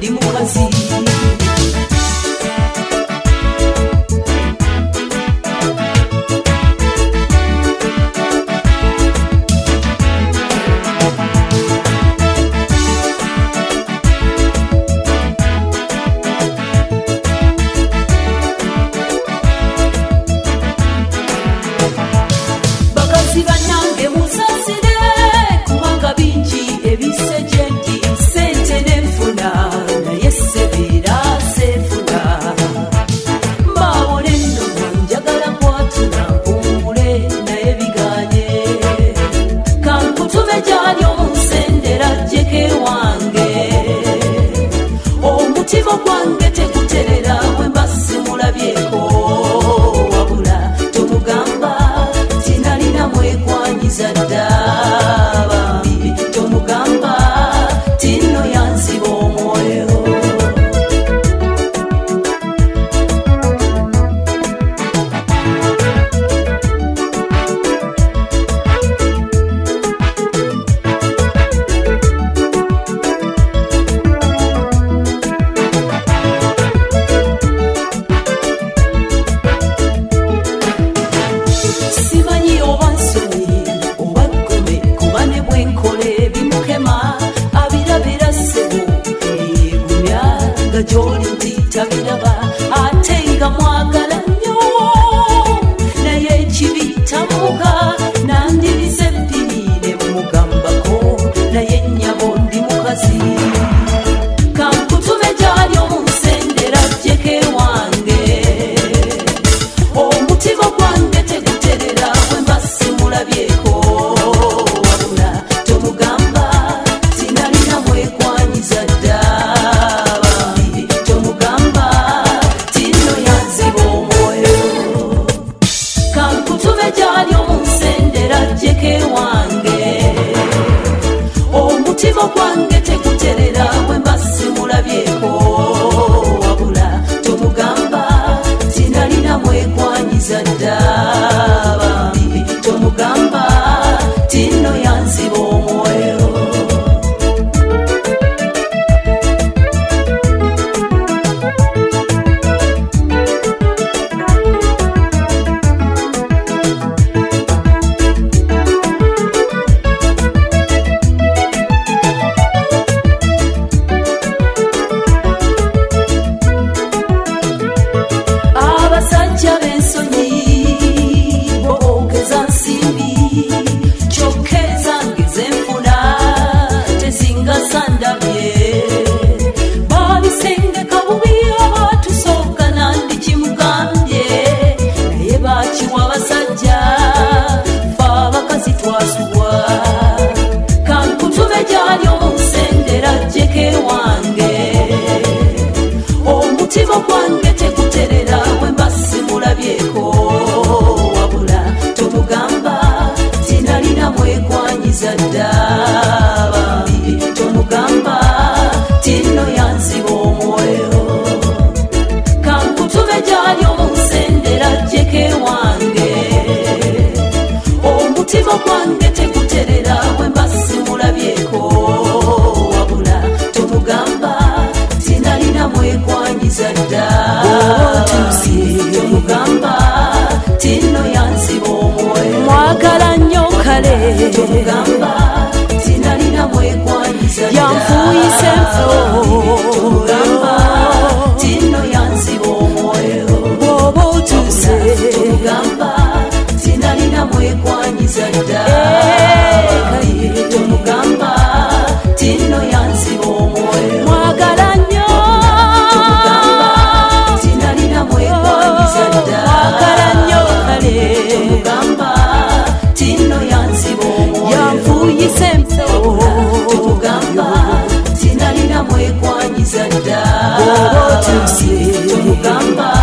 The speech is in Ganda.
ndi mukazi. Bakazi banange musasire kubanga bingi ebisejje ndi sente nenfuna naye sebera sefuna mbawone nno njagala kwatula mpumule naye biganye kankutume gyali omunsendera jjeke wange omutima gwange teguterera bwe mba simulabyeko wabula tomugamba tinalina mwekwanyiza ddaba tomugamba tinno yanziba omwoyo. Simanyi oba nsonyi oba ggome kuba ne bwenkole bimukema abirabira ssebo egumya nga gy'oli nti tabiraba ate nga mwagala nnyo naye ekibi tamuka nandiriza ebbini ne mumugambako naye nnyabo ndi mukazi kankutume gy'ali omunsendera jjeke wange omutima gwange teguterera bwe mba simulabyeko wabula tomugamba tinalina mwekwanyiza ddaba tomugamba tinno yanziba omwoyo kankutume gy'ali omunsendera jjeke wange omutima gwange teguterera bwe mba simulabyeko wabula tomugamba tinalina mwekwanyiza ddaba tomugamba tinno yanziba omwoyo. Abasajja b'ensonyi boogeza nsimbi kyokka ezange zenfuna tezingasa ndabye babisengeka bubi abatusooka nandi kimugambye naye bakiwa abasajja fe abakazi twasubwa kankutume gy'ali omunsendera jjeke wange omutima gwange teguterera bwe mba simulabyeko wabula tomugamba tinalina mwekwanyiza ddaba tomugamba tinno yanziba omwoyo kankutume gy'ali omunsendera jjeke wange omutima gwange teguterera bwe mba simulabyeko wabula tomugamba tinalina mwekwanyiza ddaba tomugamba tinno yanziba omwoyo mwagala nnyo kale tomugamba tinalina mwekwanyiza yanfuyise enfo tomugamba tinno yanziba omwoyo bw'oba otuuse tomugamba tinalina mwekwanyiza ddaba tomugamba tinno yanziba omwoyo mwagala nnyo tomugamba tinalina mwekwanyiza ddaba nnyo kale tomugamba tinno yanziba omwoyo yanfuyise enfo tomugamba tinalina mwekwanyiza ddaba tomugamba